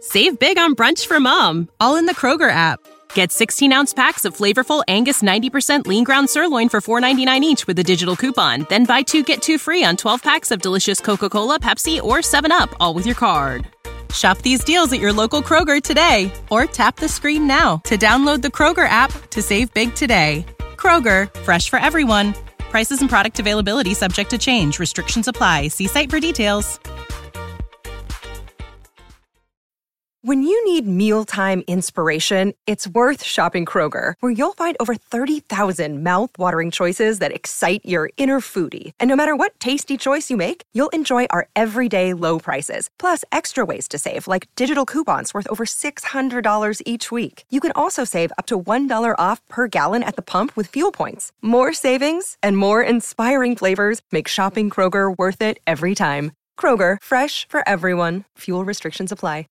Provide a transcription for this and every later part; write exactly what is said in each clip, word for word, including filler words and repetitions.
Save big on brunch for mom, all in the Kroger app. Get sixteen-ounce packs of flavorful Angus ninety percent lean ground sirloin for four ninety-nine each with a digital coupon. Then buy two, get two free on twelve packs of delicious Coca-Cola, Pepsi, or seven up, all with your card. Shop these deals at your local Kroger today, or tap the screen now to download the Kroger app to save big today. Kroger, fresh for everyone. Prices and product availability subject to change. Restrictions apply. See site for details. When you need mealtime inspiration, it's worth shopping Kroger, where you'll find over thirty thousand mouth-watering choices that excite your inner foodie. And no matter what tasty choice you make, you'll enjoy our everyday low prices, plus extra ways to save, like digital coupons worth over six hundred dollars each week. You can also save up to one dollar off per gallon at the pump with fuel points. More savings and more inspiring flavors make shopping Kroger worth it every time. Kroger, fresh for everyone. Fuel restrictions apply.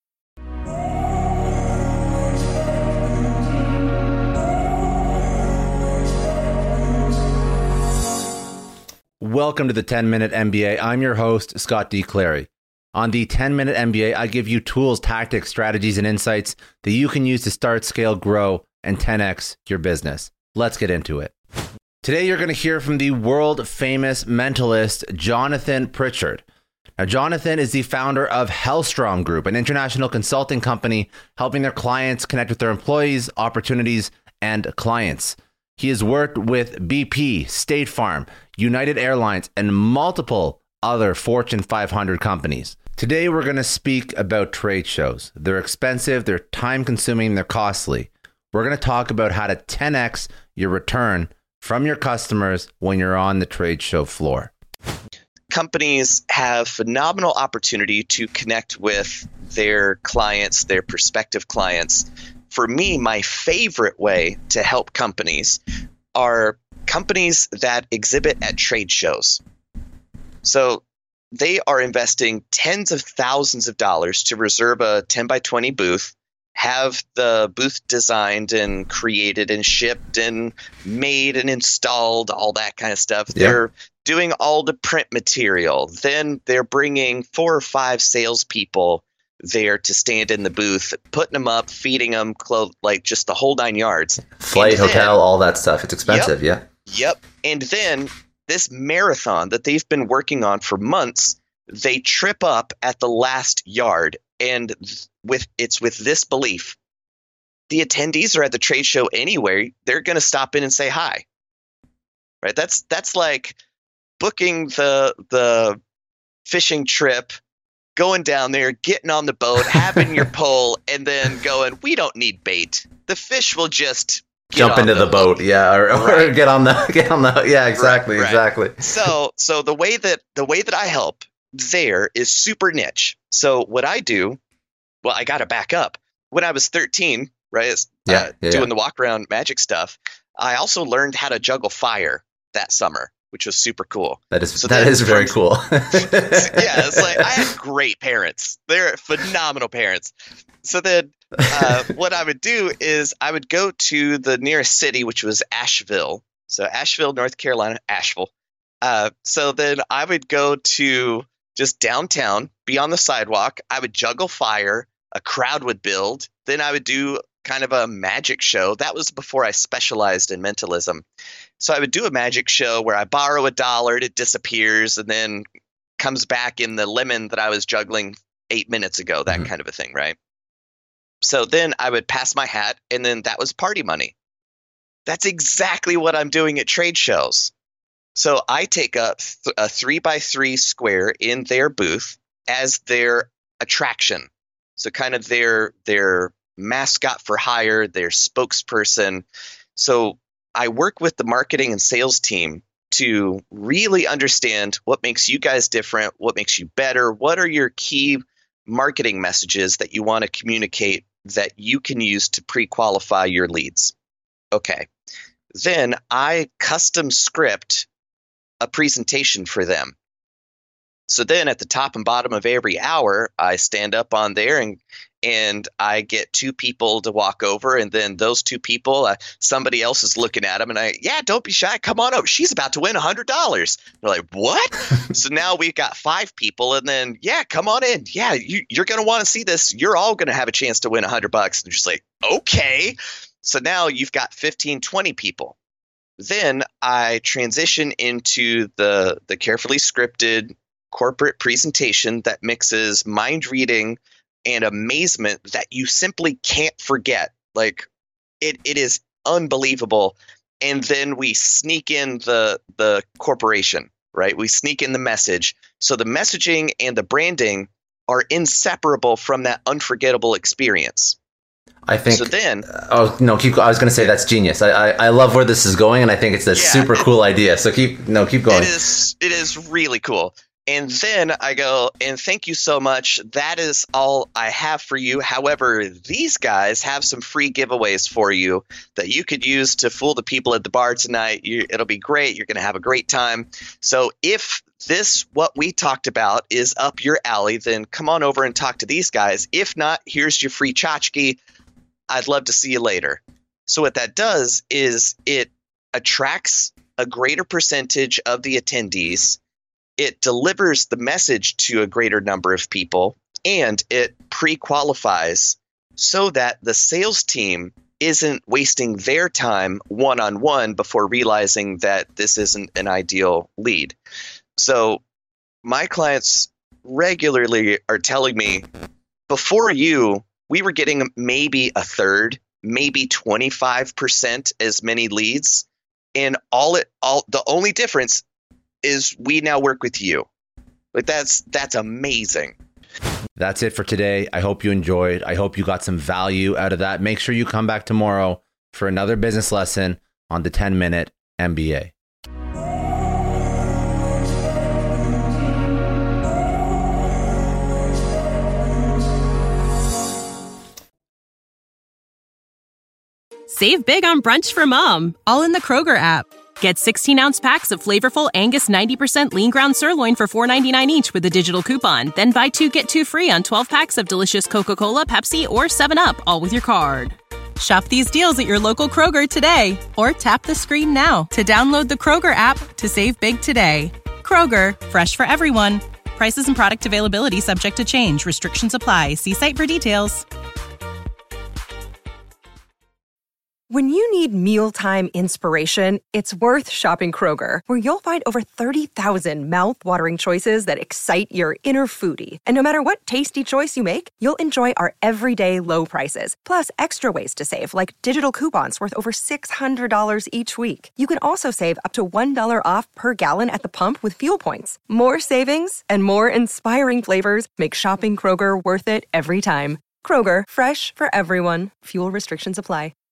Welcome to the ten minute M B A. I'm your host, Scott D. Clary. On the ten minute M B A, I give you tools, tactics, strategies, and insights that you can use to start, scale, grow, and ten X your business. Let's get into it. Today, you're going to hear from the world-famous mentalist, Jonathan Pritchard. Now, Jonathan is the founder of Hellstrom Group, an international consulting company helping their clients connect with their employees, opportunities, and clients. He has worked with B P, State Farm, United Airlines, and multiple other Fortune five hundred companies. Today, we're going to speak about trade shows. They're expensive, they're time-consuming, and they're costly. We're going to talk about how to ten X your return from your customers when you're on the trade show floor. Companies have phenomenal opportunity to connect with their clients, their prospective clients. For me, my favorite way to help companies are companies that exhibit at trade shows. So they are investing tens of thousands of dollars to reserve a ten by twenty booth, have the booth designed and created and shipped and made and installed, all that kind of stuff. Yeah. They're doing all the print material. Then they're bringing four or five salespeople there to stand in the booth, putting them up, feeding them, clothes, like just the whole nine yards. Flight, then, hotel, all that stuff. It's expensive, yep, yeah. Yep. And then this marathon that they've been working on for months, they trip up at the last yard. And with it's with this belief, the attendees are at the trade show anyway. They're going to stop in and say hi. Right? That's that's like booking the the fishing trip, going down there, getting on the boat, having your pole, and then going, we don't need bait. The fish will just jump into the, the boat, boat. yeah, or, right. or get on the get on the yeah, exactly, right, right. exactly. So so the way that the way that I help there is super niche. So what I do, well, I got to back up. When I was thirteen, right, yeah, uh, yeah, doing yeah. the walk around magic stuff, I also learned how to juggle fire that summer, which was super cool. That is so that is very cool. Yeah, it's like I had great parents. They're phenomenal parents. So then uh, what I would do is I would go to the nearest city, which was Asheville. So Asheville, North Carolina, Asheville. Uh, so then I would go to just downtown, be on the sidewalk. I would juggle fire. A crowd would build. Then I would do kind of a magic show. That was before I specialized in mentalism. So I would do a magic show where I borrow a dollar, it disappears, and then comes back in the lemon that I was juggling eight minutes ago, that mm-hmm. kind of a thing, right? So then I would pass my hat, and then that was party money. That's exactly what I'm doing at trade shows. So I take a, th- a three by three square in their booth as their attraction. So kind of their their mascot for hire, their spokesperson. So I work with the marketing and sales team to really understand what makes you guys different, what makes you better, what are your key marketing messages that you want to communicate that you can use to pre-qualify your leads. Okay. Then I custom script a presentation for them. So then at the top and bottom of every hour, I stand up on there and and I get two people to walk over, and then those two people, uh, somebody else is looking at them, and I, yeah, don't be shy, come on over. She's about to win one hundred dollars. They're like, what? So now we've got five people, and then, yeah, come on in. Yeah, you, you're going to want to see this. You're all going to have a chance to win one hundred bucks. And just like, okay. So now you've got fifteen, twenty people. Then I transition into the the carefully scripted corporate presentation that mixes mind reading and amazement that you simply can't forget. Like it, it is unbelievable. And then we sneak in the the corporation, right? We sneak in the message. So the messaging and the branding are inseparable from that unforgettable experience. I think. So then, oh no, keep. I was going to say that's genius. I, I I love where this is going, and I think it's a yeah, super it, cool idea. So keep no, keep going. It is. It is really cool. And then I go, and thank you so much. That is all I have for you. However, these guys have some free giveaways for you that you could use to fool the people at the bar tonight. You, it'll be great. You're going to have a great time. So if this, what we talked about, is up your alley, then come on over and talk to these guys. If not, here's your free tchotchke. I'd love to see you later. So what that does is it attracts a greater percentage of the attendees. It delivers the message to a greater number of people, and it pre-qualifies so that the sales team isn't wasting their time one-on-one before realizing that this isn't an ideal lead. So my clients regularly are telling me, before you, we were getting maybe a third, maybe twenty-five percent as many leads. And all it all the only difference is we now work with you. Like that's that's amazing. That's it for today. I hope you enjoyed. I hope you got some value out of that. Make sure you come back tomorrow for another business lesson on the ten minute M B A. Save big on brunch for mom, all in the Kroger app. Get sixteen ounce packs of flavorful Angus ninety percent lean ground sirloin for four ninety-nine each with a digital coupon. Then buy two, get two free on twelve packs of delicious Coca-Cola, Pepsi, or seven up, all with your card. Shop these deals at your local Kroger today, or tap the screen now to download the Kroger app to save big today. Kroger, fresh for everyone. Prices and product availability subject to change. Restrictions apply. See site for details. When you need mealtime inspiration, it's worth shopping Kroger, where you'll find over thirty thousand mouth-watering choices that excite your inner foodie. And no matter what tasty choice you make, you'll enjoy our everyday low prices, plus extra ways to save, like digital coupons worth over six hundred dollars each week. You can also save up to one dollar off per gallon at the pump with fuel points. More savings and more inspiring flavors make shopping Kroger worth it every time. Kroger, fresh for everyone. Fuel restrictions apply.